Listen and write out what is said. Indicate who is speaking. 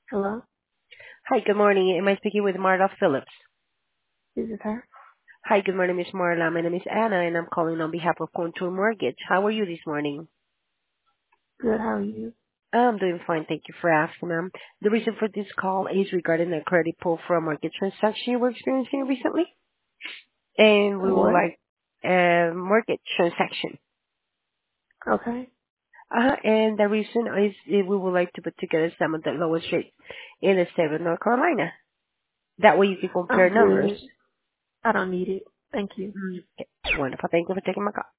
Speaker 1: Hello,
Speaker 2: Hi, good morning. Am I speaking with Marla Phillips?
Speaker 1: this is her.
Speaker 2: Hi, good morning, Miss Marla. My name is Anna, and I'm calling on behalf of Contour Mortgage. How are you this morning?
Speaker 1: Good, how are you?
Speaker 2: I'm doing fine. Thank you for asking, ma'am. The reason for this call is regarding a credit pull for a mortgage transaction you were experiencing recently, and we would
Speaker 1: What?
Speaker 2: like a mortgage transaction.
Speaker 1: Okay,
Speaker 2: And the reason is we would like to put together some of the lowest rates in the state of North Carolina. That way you can compare
Speaker 1: I'm
Speaker 2: numbers.
Speaker 1: good. I don't need it. Thank you.
Speaker 2: Okay. Wonderful. Thank you for taking my call.